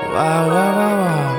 Wow, wow, wow, wow.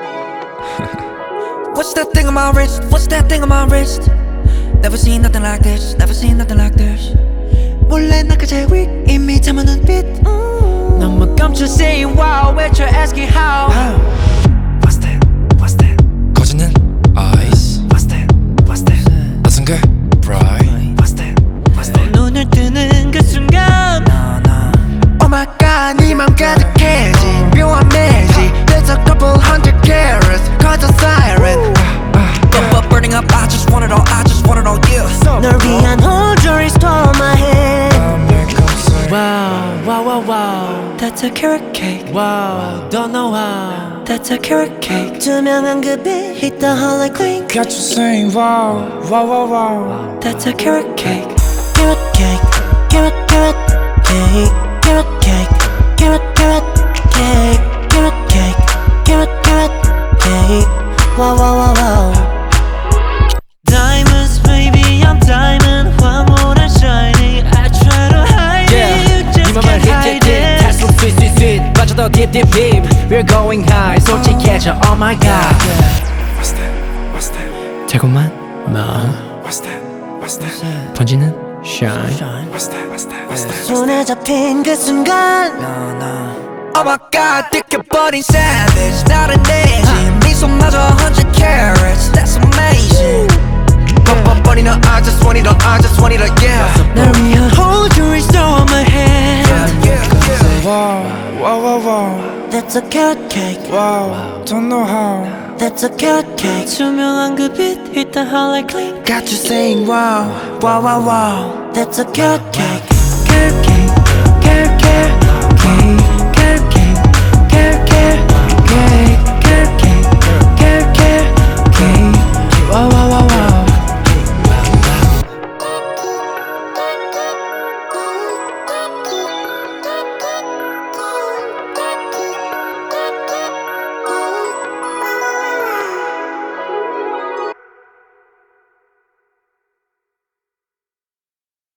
What's that thing on my wrist? What's that thing on my wrist? Never seen nothing like this. Never seen nothing like this. 몰래 나까지 weak 이미 담은 눈빛. 너무 감춰 saying wow 외쳐 asking how. What's that? What's that? 거짓는 eyes. What's that? What's that? 낯선 게 bright. What's that? What's that? 눈을 뜨는 그 순간. Oh my god 네 맘 가득해진 묘한 매직. There's a couple hundred carats cause a siren. But burning up I just want it all. I just want it all you. 널 위한 whole jewelry store on my head. Wow, wow, wow, wow. That's a carrot cake. Wow, don't know how. That's a carrot cake. 투명한 그 빛 hit the hall like clink. Got you saying wow, wow, wow, wow. That's a carrot cake. Carrot cake. Carrot carrot cake. Carrot cake. Carrot carrot cake. Carrot cake. Carrot carrot cake. Wow wow wow wow. Diamonds baby I'm diamond. 화물은 shining. I try to hide it. You just can't hide it. 다소 sweet sweet sweet 빠져도 deep deep deep We're going high 솔직해져 oh my god What's that? What's that? 달콤한 마음 What's that? What's that? 번지는 shine What's that? What's that? What's that? 손에 잡힌 그 순간 Oh my god 느껴버린 savage 나를 내지 미소마저 100 carats That's amazing 뻔뻔뻔히 너 I just want it all I just want it all yeah 날 위한 whole jewelry store on my head Wow, wow, wow, wow. That's a carrot cake Wow, don't know how. That's a carrot cake 투명한 그 빛 hit the hall like clink Got you saying wow, wow, wow, wow That's a carrot cake